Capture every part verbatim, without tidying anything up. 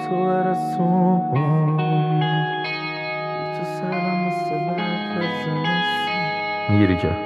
تو برسون تو سرم مثل برف از زمستون. میگیری که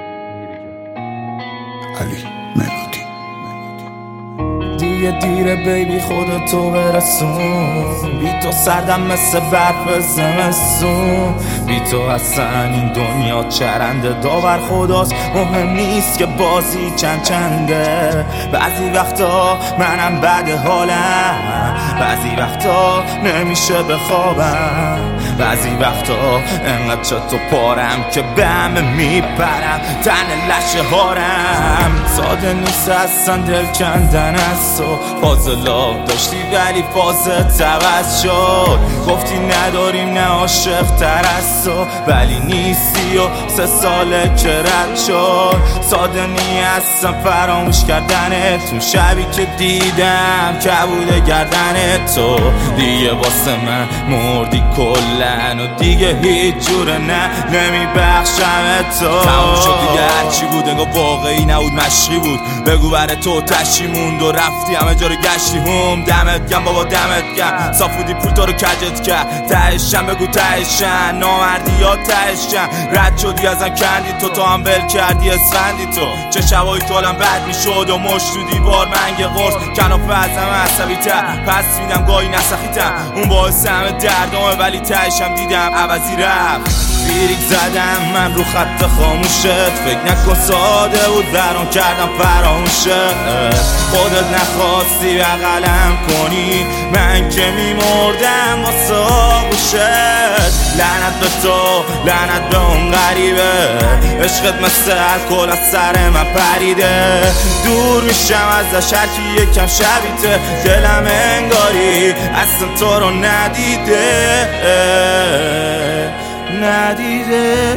علی ملودی دیگه دیره بیبی خودتو برسون، بی تو سردم مثل برف زمستون. بی تو اصلا این دنیا چرنده، داور خداست مهم نیست که بازی چند چنده. بعضی وقتا منم بد حالم، بعضی وقتا نمیشه بخوابم، بعضی وقتا انقدر چطور پارم که به همه میپرم تن لشه هارم. ساده نیست اصلا دل کندن از تو، فاز لاب داشتی ولی فاز عوض شد. گفتی نداریم نه عاشق تر از تو، ولی نیستی و سه ساله که رد شد. ساده نیست اصلا فراموش کردنت، اون شبی که دیدم کبود گردن تو. دیگه واسه من مردی کلن و دیگه هیچ جوره نه نمیبخشم تو. تموم شد دیگه هرچی بود انگار واقعی نبود مشقی بود. بگو برای تو تشی موند و رفتی همه جا رو گشتی هم. دمت گم بابا دمت گم، صافودی پول تو رو کجت کرد. تهشم بگو تهشن، نامردی یا تهشن. رد شدی ازم کندی تو، تو هم ول کردی اسفندی تو. چه شبایی تو حالم بد میشد و مشت تو دیوار منگ قرص. کنافه ازم عصبی تر پس میدم گاهی نسخیتم، اون باعث همه دردامه ولی تهشم دیدم عوضی رفت. بیریک زدم من رو خط خاموشت، فکر نکن ساده بود برام کردم فراموشت. خودت نخواستی بغلم کنی، من که میمردم واسه آغوشت. لعنت به تو لعنت به اون غریبه، عشقت مثل الکل از سر من پریده. دور میشم ازش هرکی یکم شبیته، دلم انگاری اصلا تو رو ندیده ندیده.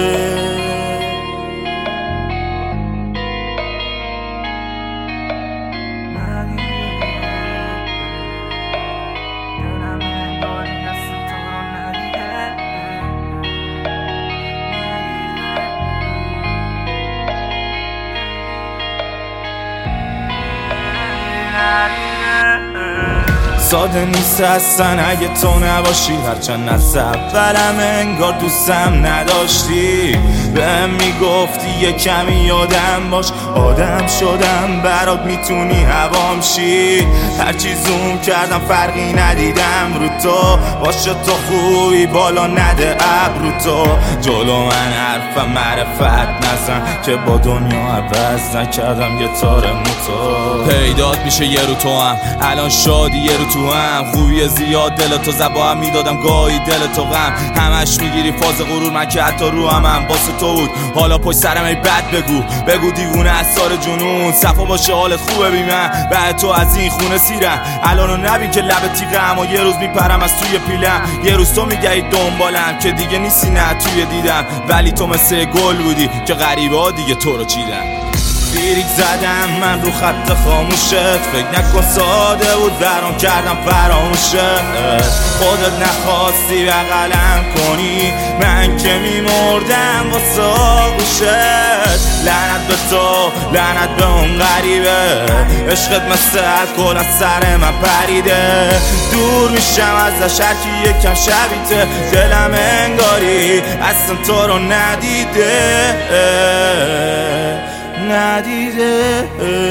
ساده نیست اصلا اگه تو نباشی، هرچند از اولم انگار دوستم نداشتی. بهم میگفتی یه کمی یادم باش، آدم شدم برات میتونی هوام شی. هرچی زوم کردم فرقی ندیدم رو تو، باشه تو خوبی بالا نده ابرو تو. جلو من حرفم معرفت نزن که با دنیا عوض نکردم یه تار موتو. پیدات میشه یه رو تو هم الان شادی، یه رو تو هم خوبی زیاد دل تو زبا هم میدادم گاهی دل تو غم. همش میگیری فاز غرور، من که حتی رو هم هم واسه تو بود. حالا پشت سرم ای بد بگو بگو دیوونه از سار جنون. صفا باشه حالت خوبه بی من، بعد تو از این خونه سیرم. الانو نبین که لب تیغه، اما یه روز میپرم از توی پیلم. یه روز تو میگی دنبالم که دیگه نیستی نه توی دیدم، ولی تو مثل گل بودی که غریبه ها دیگه تو رو چیدن. بیریک زدم من رو خط خاموشت، فکر نکن ساده بود برام کردم فراموشت. خودت نخواستی بغلم کنی، من که میمردم واسه آغوشت. لعنت به تو لعنت به اون غریبه، عشقت مثل الکل از سر من پریده. دور میشم ازش هرکی یکم شبیته، دلم انگاری اصلا تو رو ندیده ندیده.